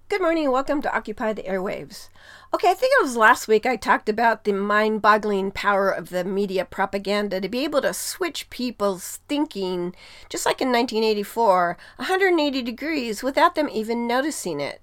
Good morning and welcome to Occupy the Airwaves. Okay, I think it was last week I talked about the mind-boggling power of the media propaganda to be able to switch people's thinking, just like in 1984, 180 degrees without them even noticing it.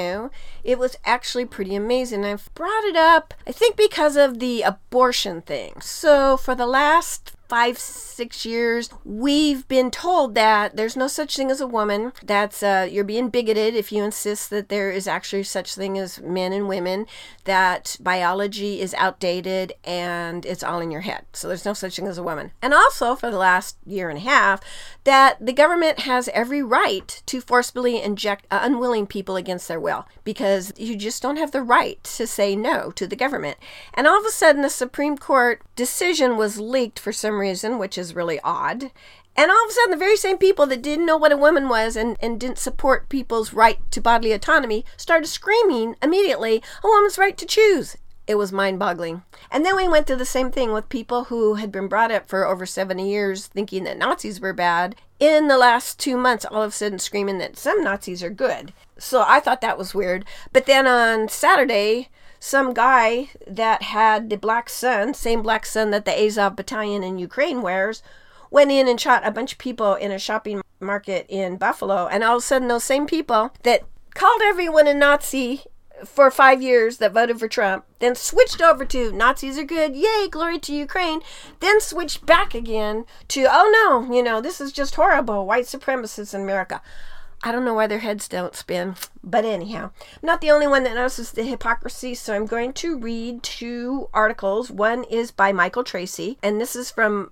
It was actually pretty amazing. I've brought it up, I think, because of the abortion thing. So for the last 5-6 years, we've been told that there's no such thing as a woman. That's you're being bigoted if you insist that there is actually such thing as men and women, that biology is outdated and it's all in your head. So there's no such thing as a woman. And also for the last year and a half, that the government has every right to forcibly inject unwilling people against their will, because you just don't have the right to say no to the government. And all of a sudden, the Supreme Court decision was leaked for some reason, which is really odd. And all of a sudden, the very same people that didn't know what a woman was and didn't support people's right to bodily autonomy started screaming immediately, a woman's right to choose. It was mind-boggling. And then we went through the same thing with people who had been brought up for over 70 years thinking that Nazis were bad. In the last 2 months, all of a sudden screaming that some Nazis are good. So I thought that was weird. But then on Saturday, some guy that had the black sun, same black sun that the Azov battalion in Ukraine wears, went in and shot a bunch of people in a shopping market in Buffalo. And all of a sudden, those same people that called everyone a Nazi for 5 years that voted for Trump, then switched over to Nazis are good, yay, glory to Ukraine, then switched back again to, oh no, this is just horrible, white supremacists in America. I don't know why their heads don't spin, but anyhow, I'm not the only one that notices the hypocrisy, so I'm going to read 2 articles. One is by Michael Tracey, and this is from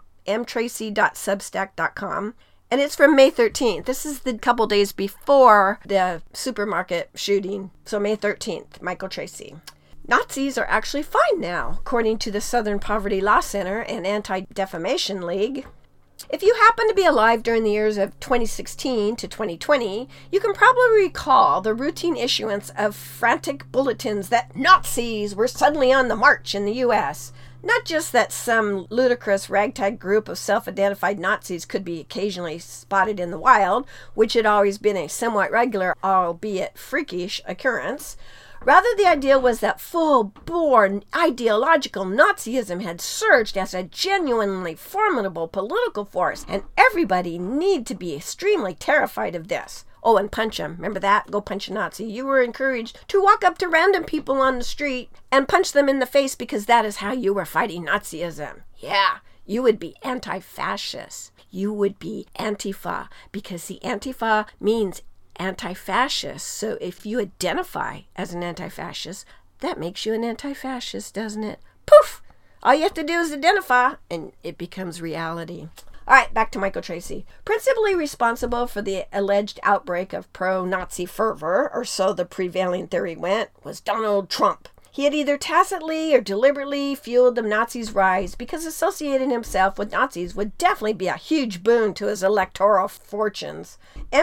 mtracy.substack.com. And it's from May 13th. This is the couple days before the supermarket shooting. So May 13th, Michael Tracey. Nazis are actually fine now, according to the Southern Poverty Law Center and Anti-Defamation League. If you happen to be alive during the years of 2016 to 2020, you can probably recall the routine issuance of frantic bulletins that Nazis were suddenly on the march in the U.S., Not just that some ludicrous ragtag group of self-identified Nazis could be occasionally spotted in the wild, which had always been a somewhat regular, albeit freakish, occurrence. Rather, the idea was that full-bore ideological Nazism had surged as a genuinely formidable political force, and everybody need to be extremely terrified of this. Oh, and punch them. Remember that? Go punch a Nazi. You were encouraged to walk up to random people on the street and punch them in the face because that is how you were fighting Nazism. Yeah, you would be anti-fascist. You would be Antifa, because the Antifa means anti-fascist. So if you identify as an anti-fascist, that makes you an anti-fascist, doesn't it? Poof! All you have to do is identify, and it becomes reality. All right, back to Michael Tracey. Principally responsible for the alleged outbreak of pro-Nazi fervor, or so the prevailing theory went, was Donald Trump. He had either tacitly or deliberately fueled the Nazis' rise because associating himself with Nazis would definitely be a huge boon to his electoral fortunes.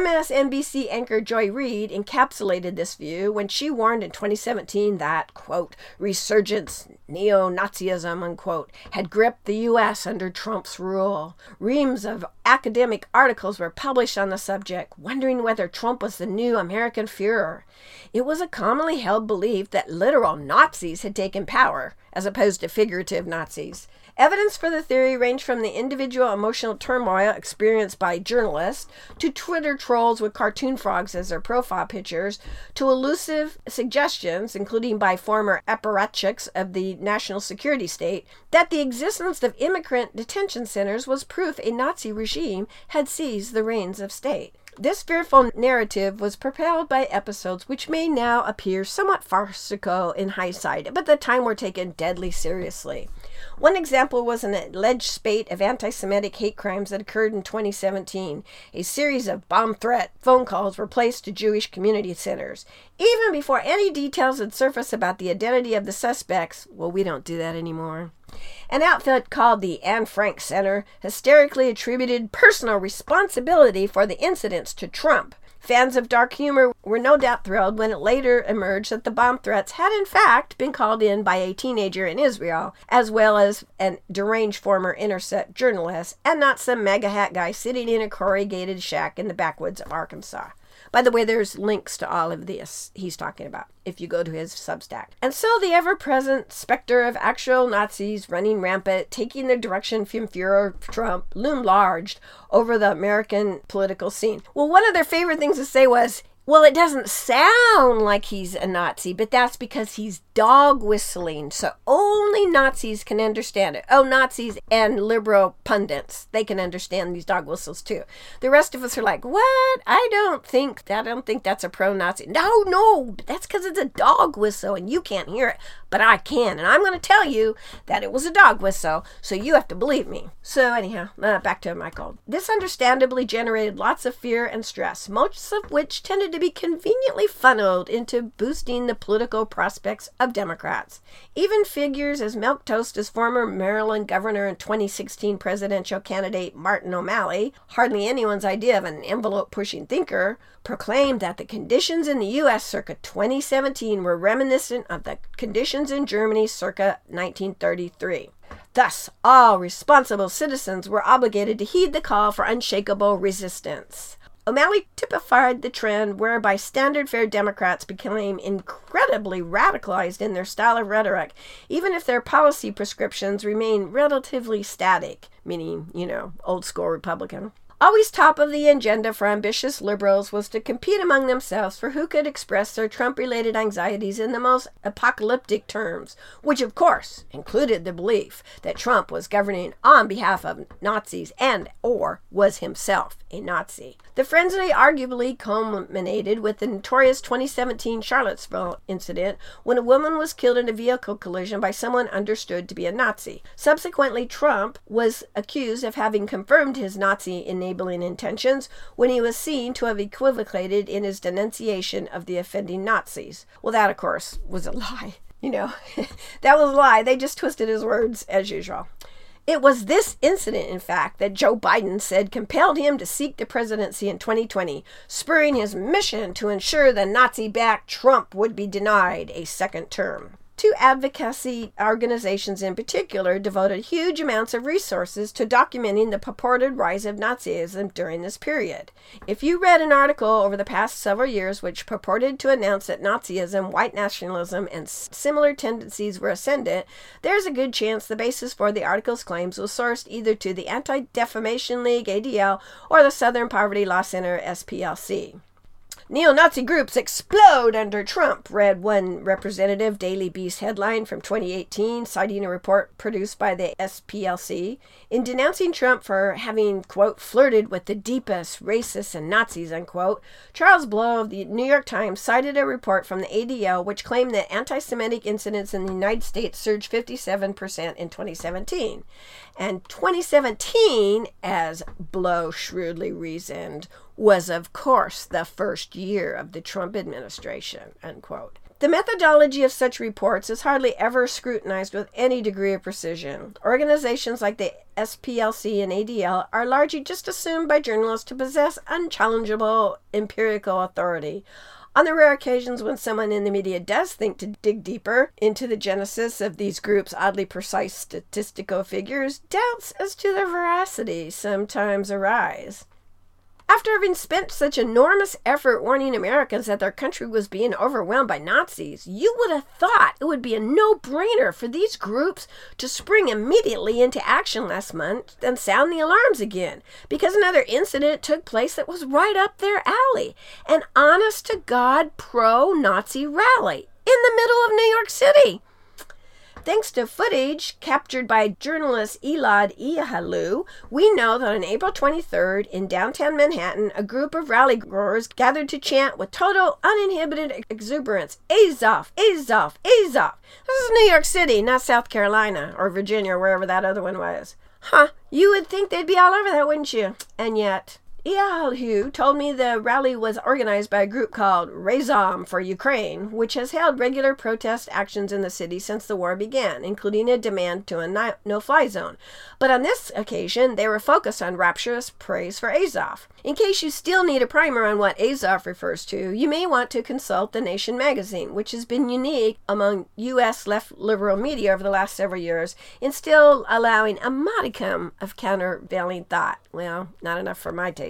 MSNBC anchor Joy Reid encapsulated this view when she warned in 2017 that, quote, resurgence neo-Nazism, unquote, had gripped the U.S. under Trump's rule. Reams of academic articles were published on the subject, wondering whether Trump was the new American Führer. It was a commonly held belief that literal Nazis had taken power, as opposed to figurative Nazis. Evidence for the theory ranged from the individual emotional turmoil experienced by journalists, to Twitter trolls with cartoon frogs as their profile pictures, to elusive suggestions, including by former apparatchiks of the national security state, that the existence of immigrant detention centers was proof a Nazi regime had seized the reins of state. This fearful narrative was propelled by episodes which may now appear somewhat farcical in hindsight, but at the time were taken deadly seriously. One example was an alleged spate of anti-Semitic hate crimes that occurred in 2017. A series of bomb threat phone calls were placed to Jewish community centers. Even before any details had surfaced about the identity of the suspects, well, we don't do that anymore. An outfit called the Anne Frank Center hysterically attributed personal responsibility for the incidents to Trump. Fans of dark humor were no doubt thrilled when it later emerged that the bomb threats had in fact been called in by a teenager in Israel, as well as an deranged former Intercept journalist, and not some mega hat guy sitting in a corrugated shack in the backwoods of Arkansas. By the way, there's links to all of this he's talking about if you go to his Substack. And so the ever-present specter of actual Nazis running rampant, taking the direction from Führer Trump, loomed large over the American political scene. Well, one of their favorite things to say was, well, it doesn't sound like he's a Nazi, but that's because he's dog whistling, so only Nazis can understand it. Oh, Nazis and liberal pundits, they can understand these dog whistles too. The rest of us are like, what? I don't think that's a pro-Nazi. No, that's because it's a dog whistle and you can't hear it, but I can. And I'm going to tell you that it was a dog whistle, so you have to believe me. So anyhow, back to Michael. This understandably generated lots of fear and stress, most of which tended to be conveniently funneled into boosting the political prospects of Democrats. Even figures as milquetoast as former Maryland governor and 2016 presidential candidate Martin O'Malley, hardly anyone's idea of an envelope-pushing thinker, proclaimed that the conditions in the U.S. circa 2017 were reminiscent of the conditions in Germany circa 1933. Thus, all responsible citizens were obligated to heed the call for unshakable resistance. O'Malley typified the trend whereby standard fare Democrats became incredibly radicalized in their style of rhetoric, even if their policy prescriptions remained relatively static, meaning, old school Republican. Always top of the agenda for ambitious liberals was to compete among themselves for who could express their Trump-related anxieties in the most apocalyptic terms, which of course included the belief that Trump was governing on behalf of Nazis and or was himself a Nazi. The frenzy arguably culminated with the notorious 2017 Charlottesville incident when a woman was killed in a vehicle collision by someone understood to be a Nazi. Subsequently, Trump was accused of having confirmed his Nazi enabling intentions when he was seen to have equivocated in his denunciation of the offending Nazis. Well, that, of course, was a lie. That was a lie. They just twisted his words as usual. It was this incident, in fact, that Joe Biden said compelled him to seek the presidency in 2020, spurring his mission to ensure the Nazi-backed Trump would be denied a second term. Two advocacy organizations in particular devoted huge amounts of resources to documenting the purported rise of Nazism during this period. If you read an article over the past several years which purported to announce that Nazism, white nationalism, and similar tendencies were ascendant, there's a good chance the basis for the article's claims was sourced either to the Anti-Defamation League, ADL, or the Southern Poverty Law Center, SPLC. Neo-Nazi groups explode under Trump, read one representative Daily Beast headline from 2018, citing a report produced by the SPLC. In denouncing Trump for having, quote, flirted with the deepest racists and Nazis, unquote, Charles Blow of the New York Times cited a report from the ADL which claimed that anti-Semitic incidents in the United States surged 57% in 2017. And 2017, as Blow shrewdly reasoned, was, of course, the first year of the Trump administration, unquote. The methodology of such reports is hardly ever scrutinized with any degree of precision. Organizations like the SPLC and ADL are largely just assumed by journalists to possess unchallengeable empirical authority. On the rare occasions when someone in the media does think to dig deeper into the genesis of these groups' oddly precise statistical figures, doubts as to their veracity sometimes arise. After having spent such enormous effort warning Americans that their country was being overwhelmed by Nazis, you would have thought it would be a no-brainer for these groups to spring immediately into action last month and sound the alarms again, because another incident took place that was right up their alley, an honest-to-God pro-Nazi rally in the middle of New York City. Thanks to footage captured by journalist Elad Iyahalu, we know that on April 23rd in downtown Manhattan, a group of rally-goers gathered to chant with total uninhibited exuberance, Azov, Azov, Azov. This is New York City, not South Carolina or Virginia or wherever that other one was. You would think they'd be all over that, wouldn't you? And yet, Iyahalu told me the rally was organized by a group called Razom for Ukraine, which has held regular protest actions in the city since the war began, including a demand to a no-fly zone. But on this occasion, they were focused on rapturous praise for Azov. In case you still need a primer on what Azov refers to, you may want to consult The Nation magazine, which has been unique among U.S. left liberal media over the last several years in still allowing a modicum of countervailing thought. Well, not enough for my taste.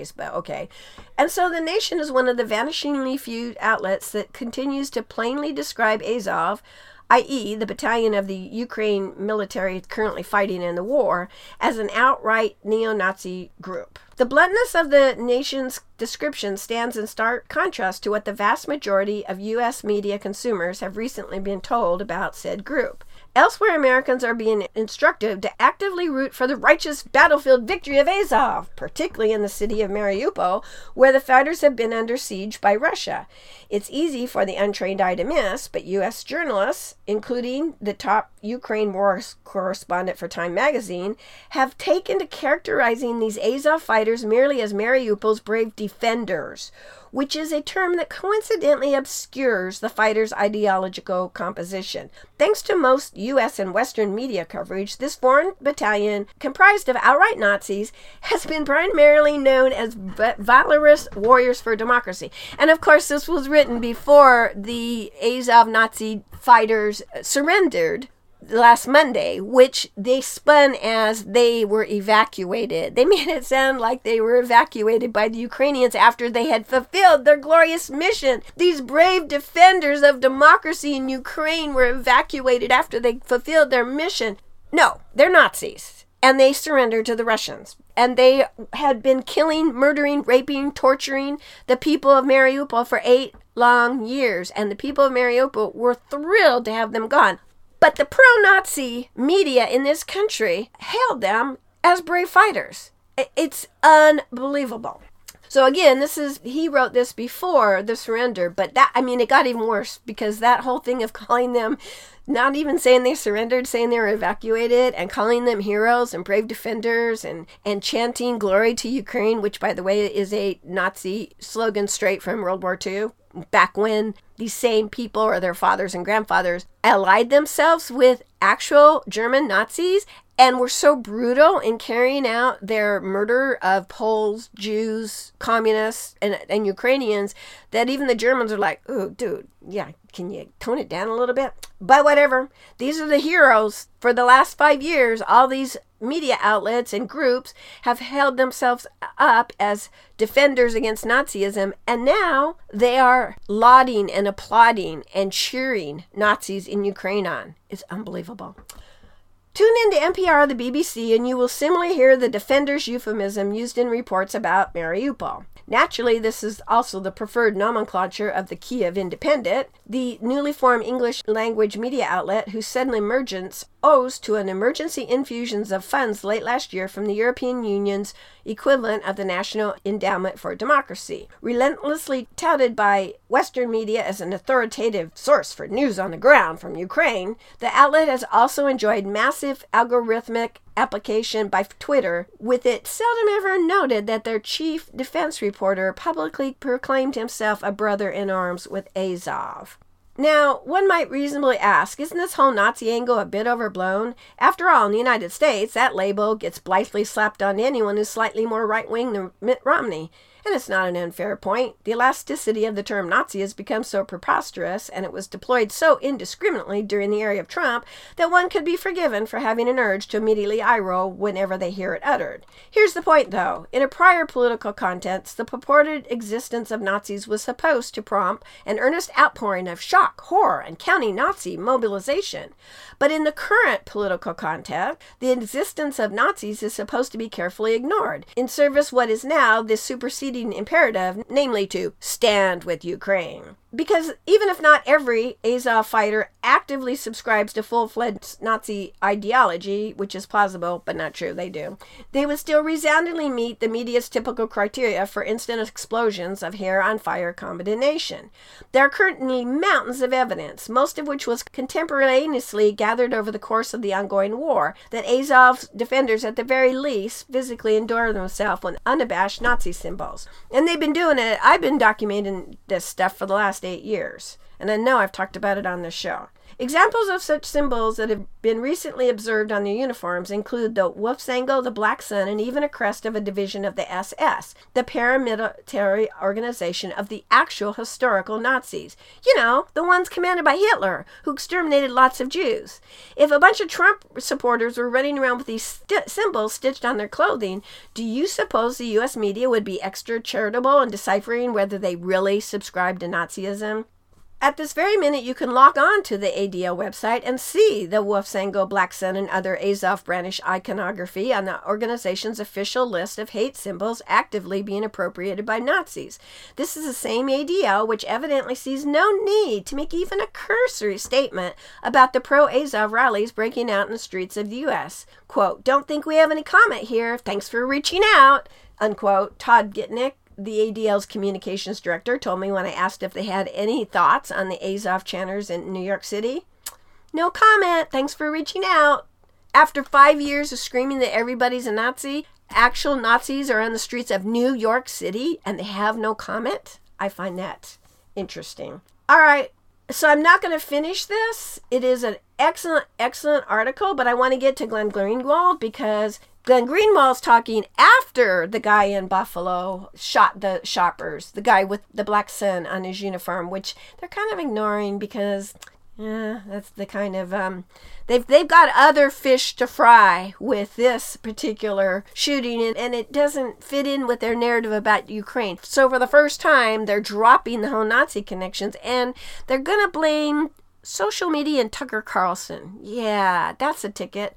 nowadays, but okay. And so The Nation is one of the vanishingly few outlets that continues to plainly describe Azov, i.e. the battalion of the Ukraine military currently fighting in the war, as an outright neo-Nazi group. The bluntness of The Nation's description stands in stark contrast to what the vast majority of U.S. media consumers have recently been told about said group. Elsewhere, Americans are being instructed to actively root for the righteous battlefield victory of Azov, particularly in the city of Mariupol, where the fighters have been under siege by Russia. It's easy for the untrained eye to miss, but U.S. journalists, including the top Ukraine war correspondent for Time magazine, have taken to characterizing these Azov fighters merely as Mariupol's brave defenders, which is a term that coincidentally obscures the fighters' ideological composition. Thanks to most U.S. and Western media coverage, this foreign battalion, comprised of outright Nazis, has been primarily known as Valorous Warriors for Democracy. And of course, this was written before the Azov Nazi fighters surrendered last Monday, which they spun as they were evacuated. They made it sound like they were evacuated by the Ukrainians after they had fulfilled their glorious mission. These brave defenders of democracy in Ukraine were evacuated after they fulfilled their mission. No, they're Nazis. And they surrendered to the Russians. And they had been killing, murdering, raping, torturing the people of Mariupol for 8 long years. And the people of Mariupol were thrilled to have them gone. But the pro-Nazi media in this country hailed them as brave fighters. It's unbelievable. So again, he wrote this before the surrender, but it got even worse because that whole thing of calling them, not even saying they surrendered, saying they were evacuated, and calling them heroes and brave defenders and chanting glory to Ukraine, which by the way is a Nazi slogan straight from World War II. Back when these same people or their fathers and grandfathers allied themselves with actual German Nazis and were so brutal in carrying out their murder of Poles, Jews, communists, and Ukrainians that even the Germans are like, oh, dude, yeah, can you tone it down a little bit? But whatever. These are the heroes. For the last 5 years, all these media outlets and groups have held themselves up as defenders against Nazism, and now they are lauding and applauding and cheering Nazis in Ukraine on. It's unbelievable. Tune in to NPR or the BBC and you will similarly hear the defenders' euphemism used in reports about Mariupol. Naturally, this is also the preferred nomenclature of the Kiev Independent, the newly formed English language media outlet whose sudden emergence owes to an emergency infusions of funds late last year from the European Union's equivalent of the National Endowment for Democracy. Relentlessly touted by Western media as an authoritative source for news on the ground from Ukraine, the outlet has also enjoyed massive algorithmic application by Twitter, with it seldom ever noted that their chief defense reporter publicly proclaimed himself a brother in arms with Azov. Now, one might reasonably ask, isn't this whole Nazi angle a bit overblown? After all, in the United States, that label gets blithely slapped on anyone who's slightly more right-wing than Mitt Romney. And it's not an unfair point. The elasticity of the term Nazi has become so preposterous, and it was deployed so indiscriminately during the era of Trump, that one could be forgiven for having an urge to immediately eye-roll whenever they hear it uttered. Here's the point, though. In a prior political context, the purported existence of Nazis was supposed to prompt an earnest outpouring of shock, horror, and counter-Nazi mobilization. But in the current political context, the existence of Nazis is supposed to be carefully ignored, in service what is now the superseding imperative, namely to stand with Ukraine. Because even if not every Azov fighter actively subscribes to full-fledged Nazi ideology, which is plausible but not true, they do, they would still resoundingly meet the media's typical criteria for instant explosions of hair-on-fire combination. There are currently mountains of evidence, most of which was contemporaneously gathered over the course of the ongoing war, that Azov's defenders at the very least physically endure themselves with unabashed Nazi symbols. And they've been doing it. I've been documenting this stuff for the last last 8 years. And I know I've talked about it on this show. Examples of such symbols that have been recently observed on their uniforms include the wolf's angle, the black sun, and even a crest of a division of the SS, the paramilitary organization of the actual historical Nazis. You know, the ones commanded by Hitler, who exterminated lots of Jews. If a bunch of Trump supporters were running around with these symbols stitched on their clothing, do you suppose the U.S. media would be extra charitable in deciphering whether they really subscribe to Nazism? At this very minute, you can log on to the ADL website and see the wolf's angle, black sun, and other Azov brandished iconography on the organization's official list of hate symbols actively being appropriated by Nazis. This is the same ADL which evidently sees no need to make even a cursory statement about the pro-Azov rallies breaking out in the streets of the U.S. Quote, "Don't think we have any comment here. Thanks for reaching out," unquote. Todd Gitnick, the ADL's communications director, told me when I asked if they had any thoughts on the Azov chanters in New York City. "No comment. Thanks for reaching out." After 5 years of screaming that everybody's a Nazi, actual Nazis are on the streets of New York City and they have no comment? I find that interesting. All right. So I'm not going to finish this. It is an excellent, excellent article, but I want to get to Glenn Greenwald because Glenn Greenwald's talking after the guy in Buffalo shot the shoppers, the guy with the black sun on his uniform, which they're kind of ignoring because that's the kind of they've got other fish to fry with this particular shooting, and it doesn't fit in with their narrative about Ukraine. So for the first time, they're dropping the whole Nazi connections, and they're gonna blame social media and Tucker Carlson. Yeah, that's a ticket.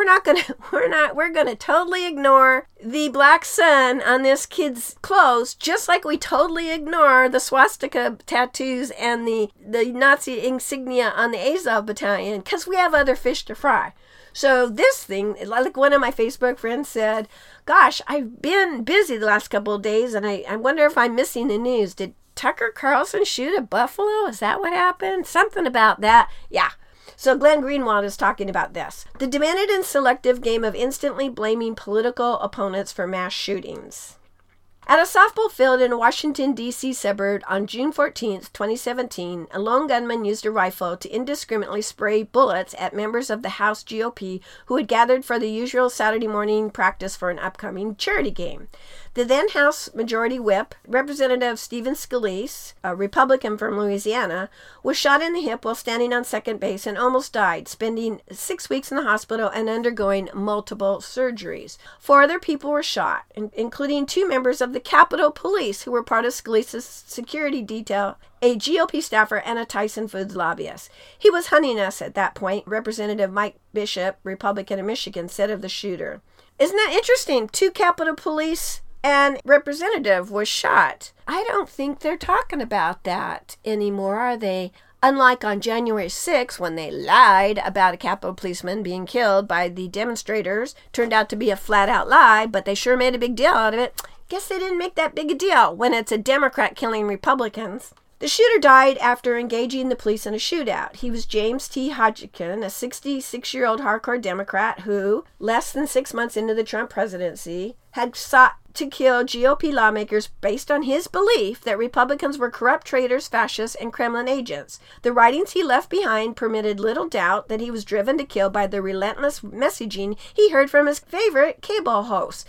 We're gonna totally ignore the black sun on this kid's clothes, just like we totally ignore the swastika tattoos and the Nazi insignia on the Azov battalion, because we have other fish to fry. So this thing, like one of my Facebook friends said, "Gosh, I've been busy the last couple of days, and I wonder if I'm missing the news. Did Tucker Carlson shoot at Buffalo? Is that what happened? Something about that." Yeah. So Glenn Greenwald is talking about this. The demented and selective game of instantly blaming political opponents for mass shootings. At a softball field in a Washington, D.C. suburb on June 14, 2017, a lone gunman used a rifle to indiscriminately spray bullets at members of the House GOP who had gathered for the usual Saturday morning practice for an upcoming charity game. The then House Majority Whip, Representative Stephen Scalise, a Republican from Louisiana, was shot in the hip while standing on second base and almost died, spending 6 weeks in the hospital and undergoing multiple surgeries. 4 other people were shot, including 2 members of the Capitol Police who were part of Scalise's security detail, a GOP staffer, and a Tyson Foods lobbyist. "He was hunting us at that point," Representative Mike Bishop, Republican of Michigan, said of the shooter. Isn't that interesting? 2 Capitol Police and representative was shot. I don't think they're talking about that anymore, are they? Unlike on January 6th, when they lied about a Capitol policeman being killed by the demonstrators. Turned out to be a flat-out lie, but they sure made a big deal out of it. Guess they didn't make that big a deal when it's a Democrat killing Republicans. The shooter died after engaging the police in a shootout. He was James T. Hodgkin, a 66-year-old hardcore Democrat who, less than 6 months into the Trump presidency, had sought to kill GOP lawmakers based on his belief that Republicans were corrupt traitors, fascists, and Kremlin agents. The writings he left behind permitted little doubt that he was driven to kill by the relentless messaging he heard from his favorite cable hosts,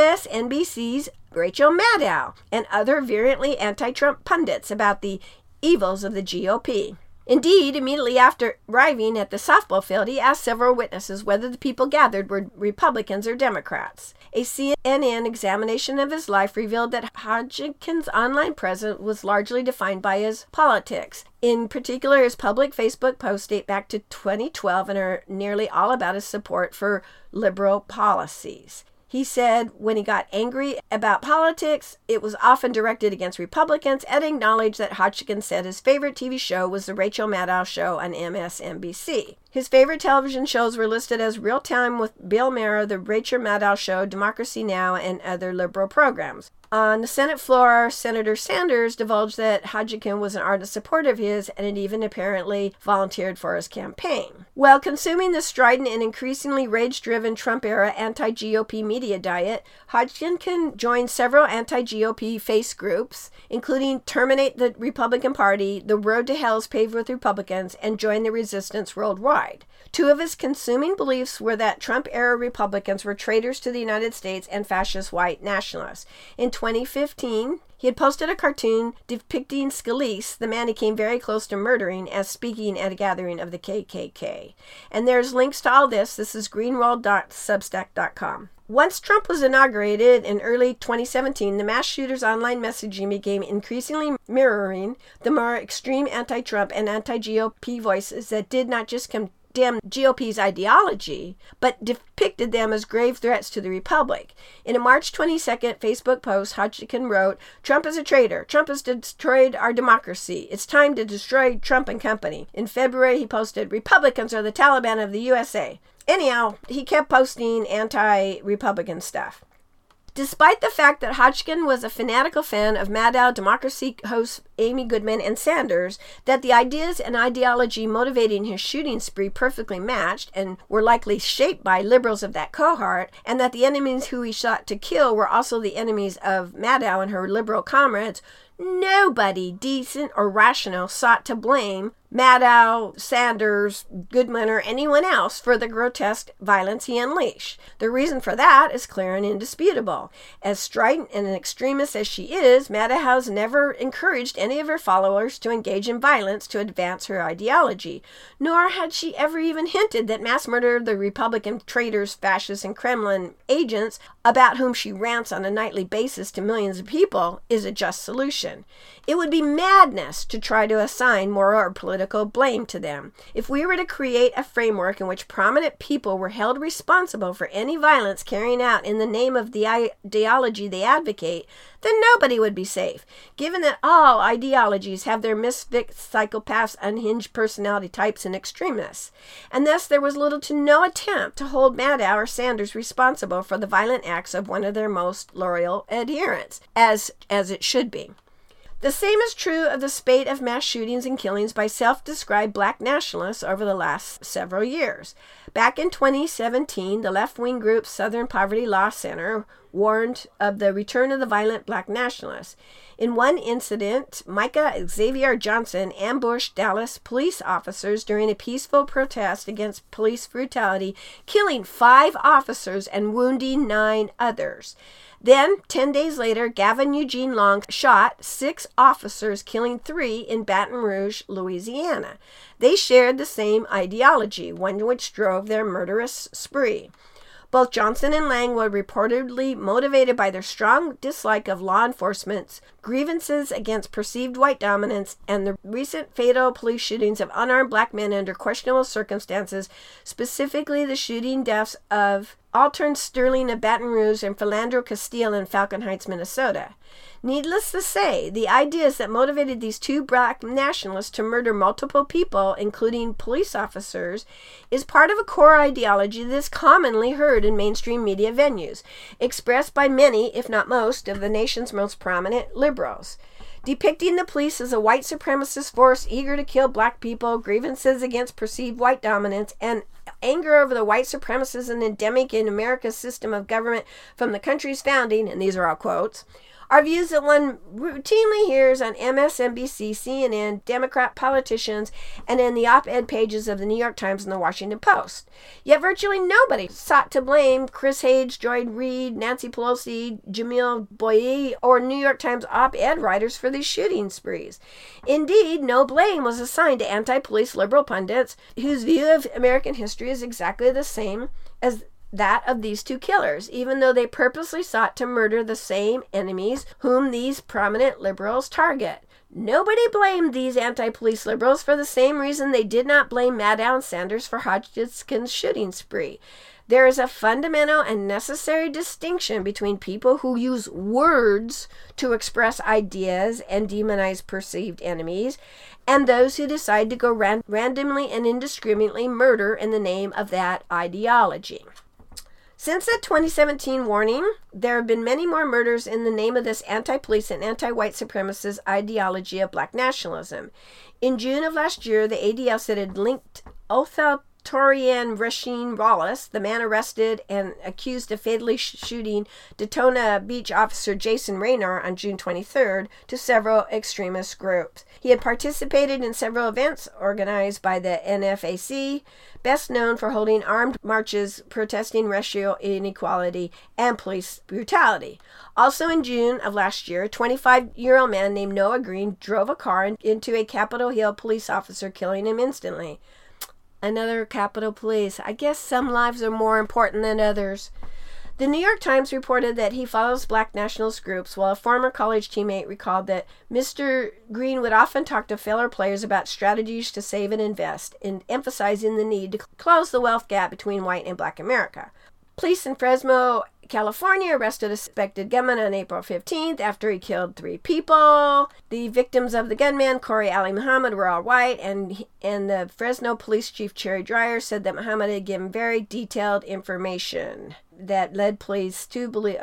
MSNBC's Rachel Maddow, and other virulently anti-Trump pundits about the evils of the GOP. Indeed, immediately after arriving at the softball field, he asked several witnesses whether the people gathered were Republicans or Democrats. A CNN examination of his life revealed that Hodgkin's online presence was largely defined by his politics. In particular, his public Facebook posts date back to 2012 and are nearly all about his support for liberal policies. He said when he got angry about politics, it was often directed against Republicans, and acknowledged that Hodgkin said his favorite TV show was The Rachel Maddow Show on MSNBC. His favorite television shows were listed as Real Time with Bill Maher, The Rachel Maddow Show, Democracy Now!, and other liberal programs. On the Senate floor, Senator Sanders divulged that Hodgkin was an ardent supporter of his and had even apparently volunteered for his campaign. While consuming the strident and increasingly rage-driven Trump-era anti-GOP media diet, Hodgkin joined several anti-GOP face groups, including Terminate the Republican Party, The Road to Hell is Paved with Republicans, and Join the Resistance Worldwide. Two of his consuming beliefs were that Trump-era Republicans were traitors to the United States and fascist white nationalists. In 2015, he had posted a cartoon depicting Scalise, the man he came very close to murdering, as speaking at a gathering of the KKK. And there's links to all this. This is greenwald.substack.com. Once Trump was inaugurated in early 2017, the mass shooters' online messaging became increasingly mirroring the more extreme anti-Trump and anti-GOP voices that did not just condemn GOP's ideology, but depicted them as grave threats to the Republic. In a March 22nd Facebook post, Hodgkin wrote, "Trump is a traitor. Trump has destroyed our democracy. It's time to destroy Trump and company." In February, he posted, "Republicans are the Taliban of the USA." Anyhow, he kept posting anti-Republican stuff. Despite the fact that Hodgkin was a fanatical fan of Maddow, Democracy hosts Amy Goodman, and Sanders, that the ideas and ideology motivating his shooting spree perfectly matched and were likely shaped by liberals of that cohort, and that the enemies who he sought to kill were also the enemies of Maddow and her liberal comrades, nobody decent or rational sought to blame Maddow, Sanders, Goodman, or anyone else for the grotesque violence he unleashed. The reason for that is clear and indisputable. As strident and an extremist as she is, Maddow has never encouraged any of her followers to engage in violence to advance her ideology, nor had she ever even hinted that mass murder of the Republican traitors, fascists, and Kremlin agents, about whom she rants on a nightly basis to millions of people, is a just solution. It would be madness to try to assign moral or political blame to them. If we were to create a framework in which prominent people were held responsible for any violence carrying out in the name of the ideology they advocate, then nobody would be safe, given that all ideologies have their misfit psychopaths, unhinged personality types, and extremists. And thus there was little to no attempt to hold Maddow or Sanders responsible for the violent acts of one of their most loyal adherents, as it should be. The same is true of the spate of mass shootings and killings by self-described black nationalists over the last several years. Back in 2017, the left-wing group Southern Poverty Law Center warned of the return of the violent black nationalists. In one incident, Micah Xavier Johnson ambushed Dallas police officers during a peaceful protest against police brutality, killing 5 officers and wounding 9 others. Then, 10 days later, Gavin Eugene Long shot 6 officers, killing 3 in Baton Rouge, Louisiana. They shared the same ideology, one which drove their murderous spree. Both Johnson and Lang were reportedly motivated by their strong dislike of law enforcement's grievances against perceived white dominance and the recent fatal police shootings of unarmed black men under questionable circumstances, specifically the shooting deaths of Alton Sterling of Baton Rouge and Philandro Castile in Falcon Heights, Minnesota. Needless to say, the ideas that motivated these 2 black nationalists to murder multiple people, including police officers, is part of a core ideology that is commonly heard in mainstream media venues, expressed by many, if not most, of the nation's most prominent liberals. Depicting the police as a white supremacist force eager to kill black people, grievances against perceived white dominance, and anger over the white supremacism endemic in America's system of government from the country's founding, and these are all quotes, are views that one routinely hears on MSNBC, CNN, Democrat politicians, and in the op-ed pages of the New York Times and the Washington Post. Yet virtually nobody sought to blame Chris Hayes, Joy Reid, Nancy Pelosi, Jamil Boye, or New York Times op-ed writers for these shooting sprees. Indeed, no blame was assigned to anti-police liberal pundits whose view of American history is exactly the same as that of these 2 killers, even though they purposely sought to murder the same enemies whom these prominent liberals target. Nobody blamed these anti-police liberals for the same reason they did not blame Maddow and Sanders for Hodgkin's shooting spree. There is a fundamental and necessary distinction between people who use words to express ideas and demonize perceived enemies, and those who decide to go randomly and indiscriminately murder in the name of that ideology. Since the 2017 warning, there have been many more murders in the name of this anti-police and anti-white supremacist ideology of black nationalism. In June of last year, the ADL said it linked authoritarian Rasheed Wallace, the man arrested and accused of fatally shooting Daytona Beach officer Jason Raynor on June 23rd, to several extremist groups. He had participated in several events organized by the NFAC, best known for holding armed marches protesting racial inequality and police brutality. Also in June of last year, a 25-year-old man named Noah Green drove a car into a Capitol Hill police officer, killing him instantly. Another Capitol Police. I guess some lives are more important than others. The New York Times reported that he follows black nationalist groups, while a former college teammate recalled that Mr. Green would often talk to fellow players about strategies to save and invest, in emphasizing the need to close the wealth gap between white and black America. Police in Fresno, California arrested a suspected gunman on April 15th after he killed 3 people. The victims of the gunman, Corey Ali Muhammad, were all white, and the Fresno Police Chief Cherry Dreyer said that Muhammad had given very detailed information that led police to believe...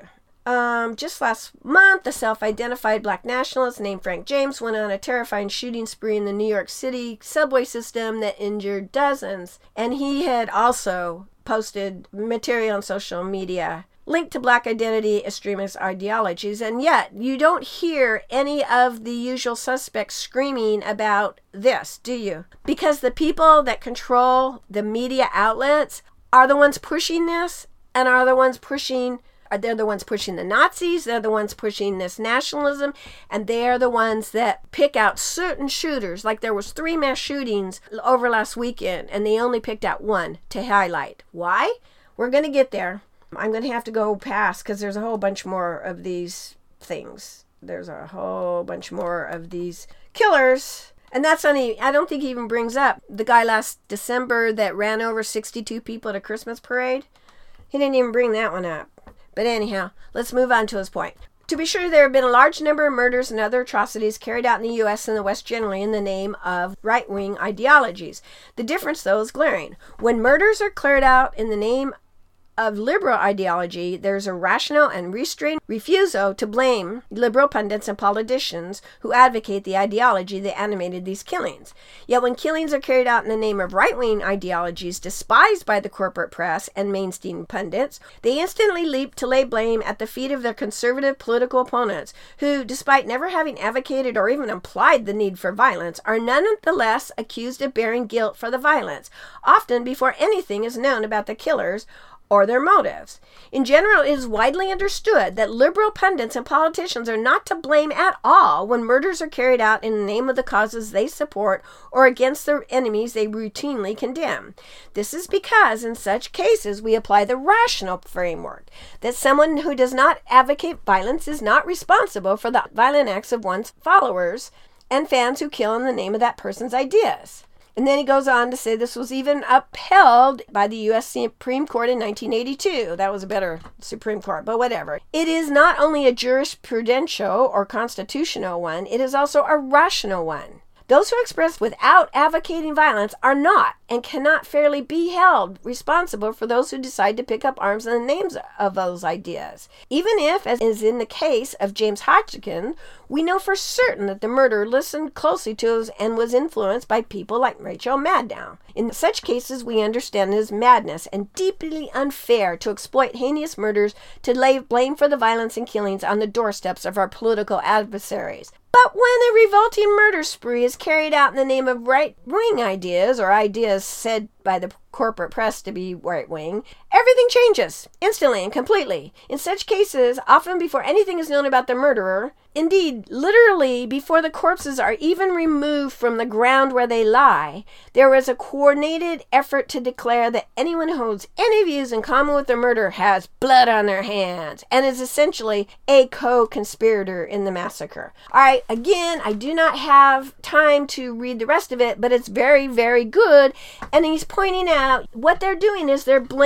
just last month, the self-identified black nationalist named Frank James went on a terrifying shooting spree in the New York City subway system that injured dozens. And he had also posted material on social media linked to black identity extremist ideologies. And yet, you don't hear any of the usual suspects screaming about this, do you? Because the people that control the media outlets are the ones pushing this, and are the ones pushing... They're the ones pushing the Nazis, they're the ones pushing this nationalism, and they're the ones that pick out certain shooters. Like there was 3 mass shootings over last weekend, and they only picked out one to highlight. Why? We're going to get there. I'm going to have to go past, because there's a whole bunch more of these things. There's a whole bunch more of these killers. And that's only, I don't think he even brings up the guy last December that ran over 62 people at a Christmas parade. He didn't even bring that one up. But anyhow, let's move on to his point. To be sure, there have been a large number of murders and other atrocities carried out in the U.S. and the West generally in the name of right-wing ideologies. The difference, though, is glaring. When murders are carried out in the name of liberal ideology, there's a rational and restrained refusal to blame liberal pundits and politicians who advocate the ideology that animated these killings. Yet when killings are carried out in the name of right-wing ideologies despised by the corporate press and mainstream pundits, they instantly leap to lay blame at the feet of their conservative political opponents, who, despite never having advocated or even implied the need for violence, are nonetheless accused of bearing guilt for the violence, often before anything is known about the killers or their motives. In general, it is widely understood that liberal pundits and politicians are not to blame at all when murders are carried out in the name of the causes they support or against the enemies they routinely condemn. This is because in such cases we apply the rational framework that someone who does not advocate violence is not responsible for the violent acts of one's followers and fans who kill in the name of that person's ideas. And then he goes on to say this was even upheld by the U.S. Supreme Court in 1982. That was a better Supreme Court, but whatever. It is not only a jurisprudential or constitutional one, it is also a rational one. Those who express without advocating violence are not and cannot fairly be held responsible for those who decide to pick up arms in the names of those ideas. Even if, as is in the case of James Hodgkin, we know for certain that the murderer listened closely to and was influenced by people like Rachel Maddow. In such cases, we understand it is madness and deeply unfair to exploit heinous murders to lay blame for the violence and killings on the doorsteps of our political adversaries. But when a revolting murder spree is carried out in the name of right-wing ideas, or ideas said by the corporate press to be right-wing, everything changes, instantly and completely. In such cases, often before anything is known about the murderer, indeed, literally before the corpses are even removed from the ground where they lie, there is a coordinated effort to declare that anyone who holds any views in common with the murderer has blood on their hands and is essentially a co-conspirator in the massacre. All right, again, I do not have time to read the rest of it, but it's very, very good, and he's pointing out what they're doing is they're blaming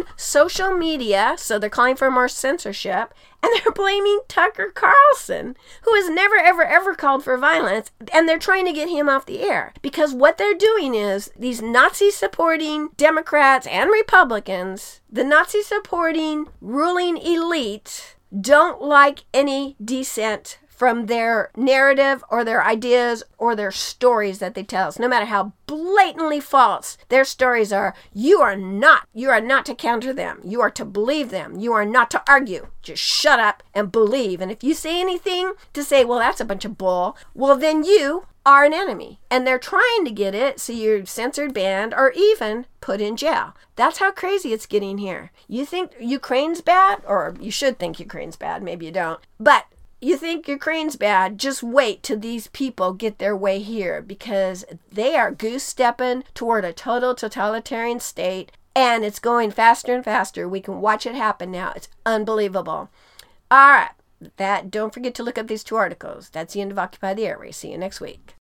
social media, so they're calling for more censorship, and they're blaming Tucker Carlson, who has never, ever, ever called for violence, and they're trying to get him off the air. Because what they're doing is, these Nazi-supporting Democrats and Republicans, the Nazi-supporting ruling elite, don't like any dissent from their narrative or their ideas or their stories that they tell us. No matter how blatantly false their stories are, you are not to counter them. You are to believe them. You are not to argue. Just shut up and believe. And if you say anything to say, well, that's a bunch of bull, well, then you are an enemy. And they're trying to get it so you're censored, banned, or even put in jail. That's how crazy it's getting here. You think Ukraine's bad? Or you should think Ukraine's bad. Maybe you don't. But you think Ukraine's bad, just wait till these people get their way here, because they are goose-stepping toward a total totalitarian state, and it's going faster and faster. We can watch it happen now. It's unbelievable. All right. Don't forget to look up these 2 articles. That's the end of Occupy the Airways. See you next week.